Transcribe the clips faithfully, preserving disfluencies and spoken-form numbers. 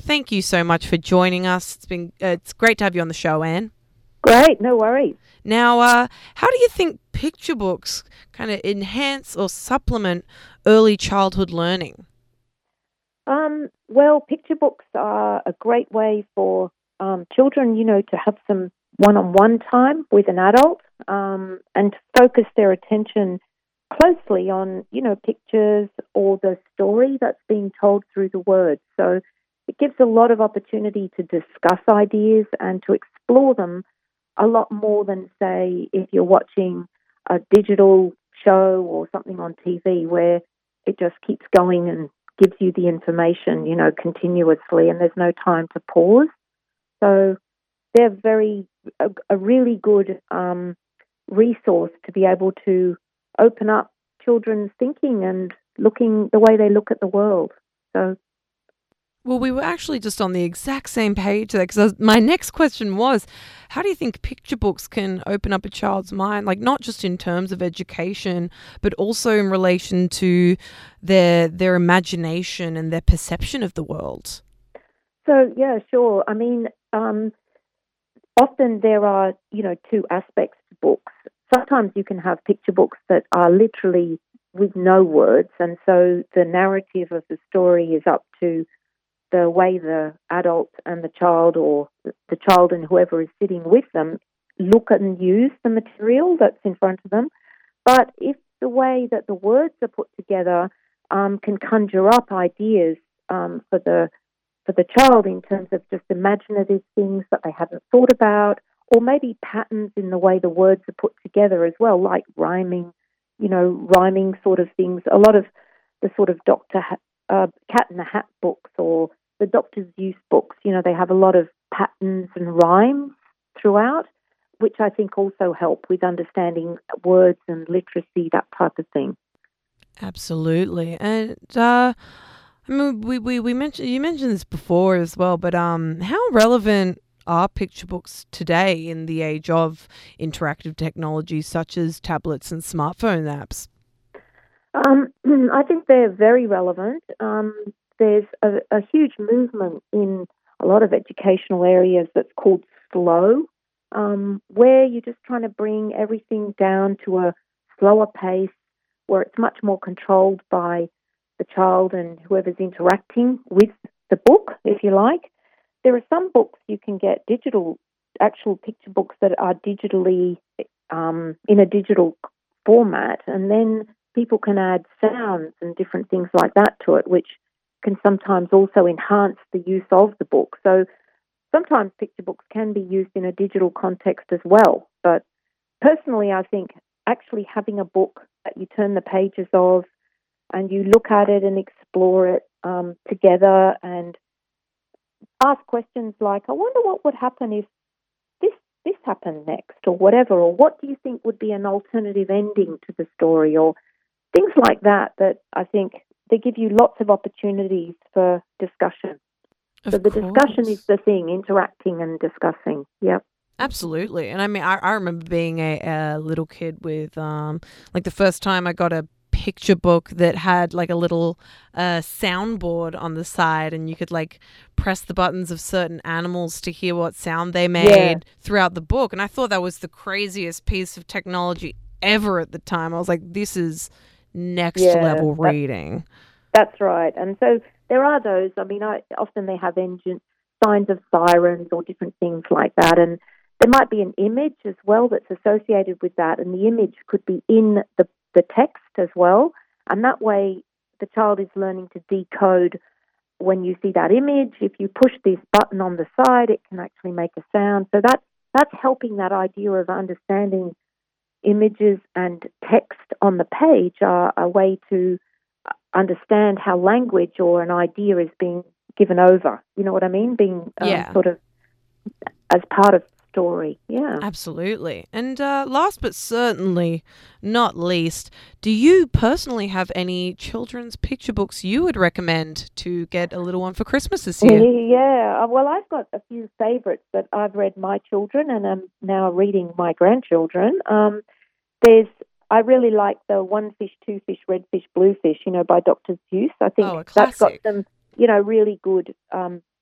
thank you so much for joining us. It's been uh, it's great to have you on the show, Anne. Great, no worries. Now, uh, how do you think picture books kind of enhance or supplement early childhood learning? Um, well, picture books are a great way for um, children, you know, to have some one-on-one time with an adult um, and to focus their attention closely on, you know, pictures or the story that's being told through the words. So it gives a lot of opportunity to discuss ideas and to explore them a lot more than, say, if you're watching a digital show or something on T V where it just keeps going and gives you the information, you know, continuously, and there's no time to pause. So they're very a, a really good um, resource to be able to open up children's thinking and looking the way they look at the world. So Well, we were actually just on the exact same page there because my next question was, how do you think picture books can open up a child's mind, like not just in terms of education, but also in relation to their their imagination and their perception of the world? So yeah, sure. I mean, um, often there are, you know, two aspects to books. Sometimes you can have picture books that are literally with no words, and so the narrative of the story is up to the way the adult and the child, or the child and whoever is sitting with them, look and use the material that's in front of them. But if the way that the words are put together um, can conjure up ideas um, for the for the child in terms of just imaginative things that they haven't thought about, or maybe patterns in the way the words are put together as well, like rhyming, you know, rhyming sort of things. A lot of the sort of Doctor Ha- uh, Cat in the Hat books or the Doctor's Use books, you know, they have a lot of patterns and rhymes throughout, which I think also help with understanding words and literacy, that type of thing. Absolutely. And uh, I mean, we, we, we mentioned you mentioned this before as well, but um, how relevant are picture books today in the age of interactive technology such as tablets and smartphone apps? Um, I think they're very relevant. Um, there's a, a huge movement in a lot of educational areas that's called slow, um, where you're just trying to bring everything down to a slower pace where it's much more controlled by the child and whoever's interacting with the book, if you like. There are some books you can get digital, actual picture books that are digitally um, in a digital format, and then people can add sounds and different things like that to it, which can sometimes also enhance the use of the book. So sometimes picture books can be used in a digital context as well. But personally, I think actually having a book that you turn the pages of and you look at it and explore it um, together and ask questions like, I wonder what would happen if this this happened next, or whatever, or what do you think would be an alternative ending to the story, or things like that, that I think they give you lots of opportunities for discussion. Of So the discussion is course. the thing, interacting and discussing. Yep. Absolutely. And I mean, I, I remember being a, a little kid with, um, like the first time I got a picture book that had like a little uh, soundboard on the side, and you could like press the buttons of certain animals to hear what sound they Yeah, made throughout the book. And I thought that was the craziest piece of technology ever at the time. I was like, this is next yeah, level that's, reading. that's right. And so there are those, I mean, I, often they have engine signs of sirens or different things like that. And there might be an image as well that's associated with that, and the image could be in the, the text as well. And that way, the child is learning to decode when you see that image. If you push this button on the side, it can actually make a sound. So that that's helping that idea of understanding images and text on the page are a way to understand how language or an idea is being given over. You know what I mean? Being um, Yeah. sort of as part of the story. Yeah. Absolutely. And uh, last but certainly not least, do you personally have any children's picture books you would recommend to get a little one for Christmas this year? Yeah, uh, well, I've got a few favourites that I've read my children, and I'm now reading my grandchildren. Um, there's, I really like the One Fish, Two Fish, Red Fish, Blue Fish, you know, by Doctor Seuss. I think Oh, a that's got classic. some, you know, really good um,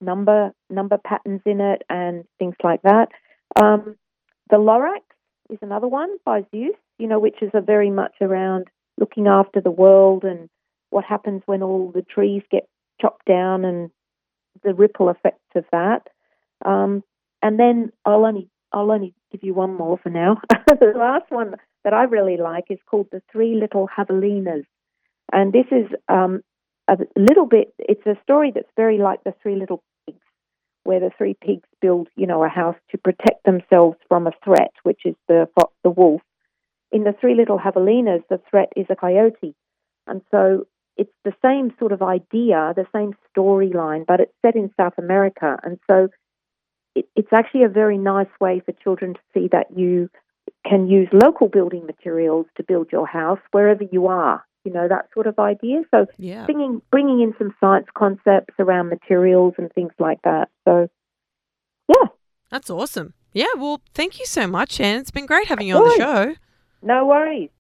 number number patterns in it and things like that. Um, the Lorax is another one by Zeus, you know, which is a very much around looking after the world and what happens when all the trees get chopped down and the ripple effects of that. Um, and then I'll only I'll only give you one more for now. The last one that I really like is called The Three Little Javelinas. And this is um, a little bit, it's a story that's very like The Three Little Pigs, where the three pigs build, you know, a house to protect themselves from a threat, which is the fo- the wolf. In The Three Little Javelinas, the threat is a coyote. And so it's the same sort of idea, the same storyline, but it's set in South America. And so it, it's actually a very nice way for children to see that you can use local building materials to build your house wherever you are, you know, that sort of idea. So Yeah. bringing, bringing in some science concepts around materials and things like that. So, yeah. That's awesome. Yeah, well, thank you so much, Anne. It's been great having you on the Good. show. No worries.